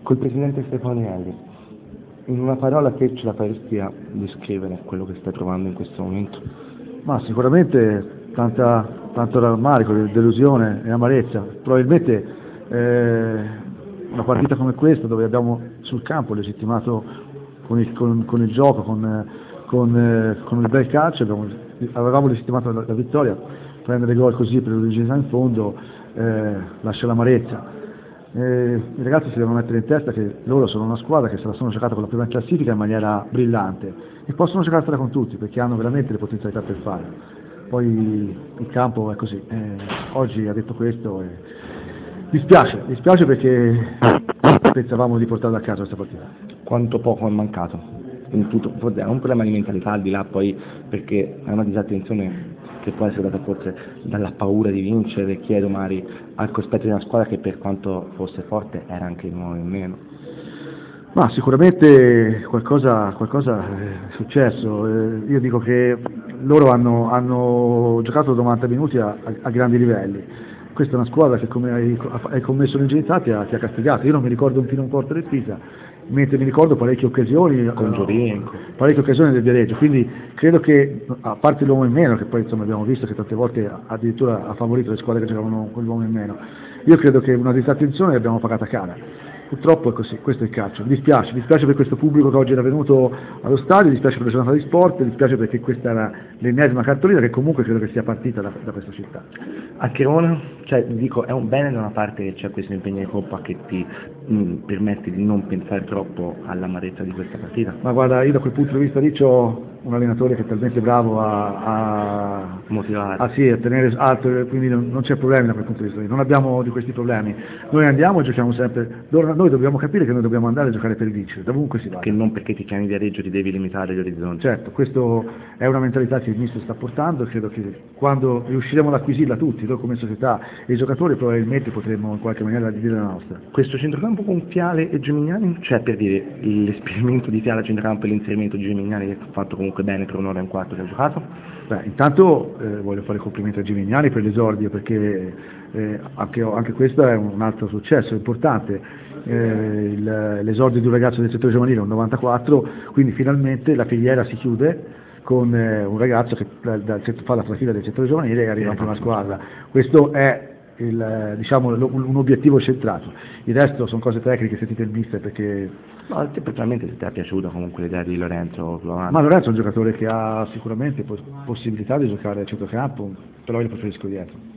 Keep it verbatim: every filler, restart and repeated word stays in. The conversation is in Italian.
Col presidente Stefanelli, in una parola che ce la faresti a descrivere quello che stai provando in questo momento? Ma sicuramente tanta, tanto rammarico, delusione e amarezza. Probabilmente eh, una partita come questa, dove abbiamo sul campo legittimato con il, con, con il gioco, con, con, eh, con il bel calcio, abbiamo, avevamo legittimato la, la vittoria, prendere gol così per l'originalità in fondo eh, lascia l'amarezza. Eh, I ragazzi si devono mettere in testa che loro sono una squadra che se la sono giocata con la prima in classifica in maniera brillante e possono giocarsela con tutti perché hanno veramente le potenzialità per farlo. Poi il campo è così. Eh, oggi ha detto questo e dispiace, dispiace perché pensavamo di portarla a casa questa partita. Quanto poco è mancato? In tutto, è un problema di mentalità al di là poi perché è una disattenzione che può essere data forse dalla paura di vincere, chiedo Mari, al cospetto di una squadra che per quanto fosse forte era anche di nuovo in meno. Ma sicuramente qualcosa, qualcosa è successo. Eh, io dico che loro hanno, hanno giocato novanta minuti a, a, a grandi livelli. Questa è una squadra che, come hai, hai commesso l'ingegnerità, ti ha, ti ha castigato. Io non mi ricordo un fino a un quarto del Pisa, mentre mi ricordo parecchie occasioni con Giovinco, parecchie occasioni del Viareggio, quindi credo che, a parte l'uomo in meno, che poi insomma abbiamo visto che tante volte addirittura ha favorito le squadre che giocavano con l'uomo in meno, io credo che una disattenzione l'abbiamo pagata cara. Purtroppo è così, questo è il calcio. Mi dispiace, mi dispiace per questo pubblico che oggi era venuto allo stadio, mi dispiace per la giornata di sport, mi dispiace perché questa era l'ennesima cartolina che comunque credo che sia partita da, da questa città. A Chirona, cioè, dico, è un bene da una parte che c'è questo impegno di Coppa che ti mh, permette di non pensare troppo all'amarezza di questa partita? Ma guarda, io da quel punto di vista lì ho un allenatore che è talmente bravo a, a motivare, ah, sì, a tenere alto, quindi non, non c'è problemi da quel punto di vista lì, non abbiamo di questi problemi. Noi andiamo e giochiamo sempre, noi dobbiamo capire che noi dobbiamo andare a giocare per vincere, dovunque si vada. Che non perché ti chiami Viareggio ti devi limitare gli orizzonti. Certo, questa è una mentalità che il mister sta portando e credo che quando riusciremo ad acquisirla tutti, noi come società e i giocatori, probabilmente potremo in qualche maniera dire la nostra. Questo centrocampo con Fiale e Gimignani, cioè per dire l'esperimento di Fiale a centrocampo e l'inserimento di Gimignani che ha fatto comunque bene per un'ora e un quarto che ha giocato? Beh, intanto eh, voglio fare complimenti a Gimignani per l'esordio perché eh, anche, anche questo è un altro successo importante. Eh, l'esordio di un ragazzo del settore giovanile è un novantaquattro, quindi finalmente la filiera si chiude con eh, un ragazzo che da, da, fa la trafila del settore giovanile e arriva in prima squadra. Questo è il, diciamo, un obiettivo centrato. Il resto sono cose tecniche, sentite il mister perché... No, a te personalmente se ti è piaciuta comunque l'idea di Lorenzo Flovano? Ma Lorenzo è un giocatore che ha sicuramente possibilità di giocare a centrocampo, però io lo preferisco dietro.